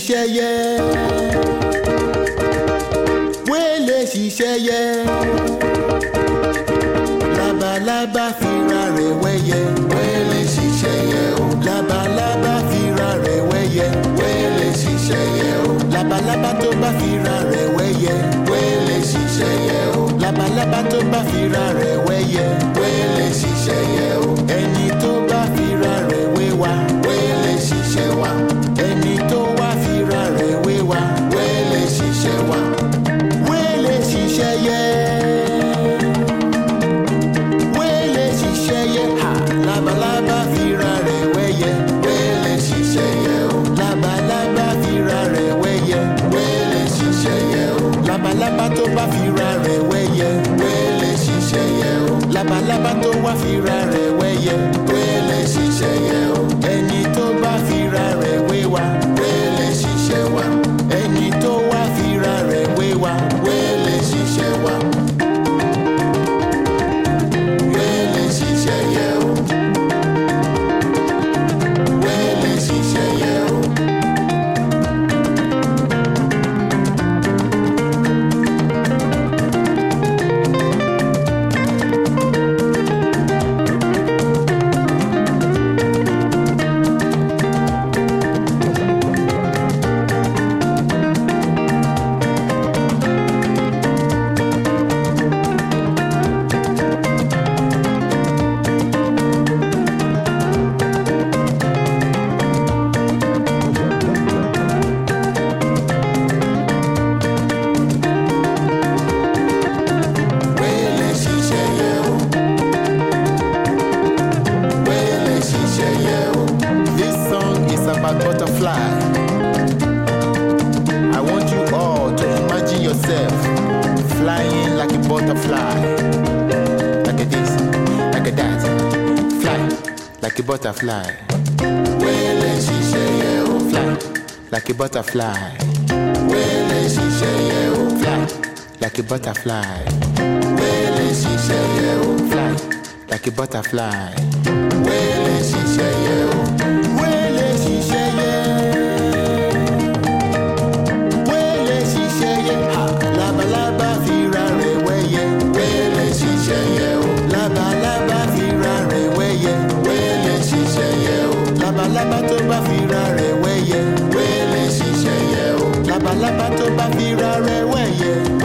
ṣiṣẹ́ yẹ. Wẹ́lẹ̀ ṣiṣẹ́ yẹ. Labalábá fira rẹ̀ wẹ́yẹ. Wẹ́lẹ̀ ṣiṣẹ́ yẹ o. Labalábá fira rẹ̀ wẹ́yẹ. Wẹ́lẹ̀ ṣiṣẹ́ yẹ o. Labalábá tó bá fira rẹ̀ wẹ́yẹ. Wẹ́lẹ̀ ṣiṣẹ́ yẹ o. Labalábá tó bá fira rẹ̀ wẹ́yẹ. Wẹ́lẹ̀ ṣiṣẹ́ yẹ o. Ẹni tó bá fira rẹ̀ wéwà. Wẹ́lẹ̀ ṣiṣẹ́ wà. Ẹni tó wá fira rẹ̀ wéwà. Wẹ́lẹ̀ ṣiṣẹ́ wà. Wẹ́lẹ̀ ṣiṣẹ́ yẹ. Wẹ́lẹ̀ ṣiṣẹ́ yẹ. Labalábá fira rẹ̀ wẹ́yẹ. Wẹ́lẹ̀ ṣiṣẹ́ yẹ o. Labalábá fira rẹ̀ wẹ́yẹ. Wẹ́lẹ̀ ṣiṣẹ́ yẹ o. Labalábá tó bá fira rẹ̀ wẹ́yẹ. Wẹ́lẹ̀ ṣiṣẹ́ yẹ o. Labalábá tó wá fira rẹ̀ wẹ́yẹ. Wẹ́lẹ̀ ṣiṣẹ́ yẹ o. Ẹni tó bá fira rẹ̀ wéwà. Wẹ́lẹ̀ ṣiṣẹ́ wà. Ẹni tó wá fira rẹ̀ wéwà. Wẹ́lẹ̀ ṣiṣẹ́ wà. Wẹ́lẹ̀ ṣiṣẹ́ yẹ o. Wẹ́lẹ̀ ṣiṣẹ́ yẹ o. Butterfly. I want you all to imagine yourself flying like a butterfly. Like a this, like a that. Fly like a butterfly. Fly like a butterfly. Fly like a butterfly. Fly like a butterfly. Labalábá fira rẹ̀ wẹ́yẹ. Wẹ́lẹ̀ ṣiṣẹ́ yẹ o. Labalábá fira rẹ̀ wẹ́yẹ. Wẹ́lẹ̀ ṣiṣẹ́ yẹ o. Labalábá tó bá fira rẹ̀ wẹ́yẹ. Wẹ́lẹ̀ ṣiṣẹ́ yẹ o. Labalábá tó bá fira rẹ̀ wẹ́yẹ.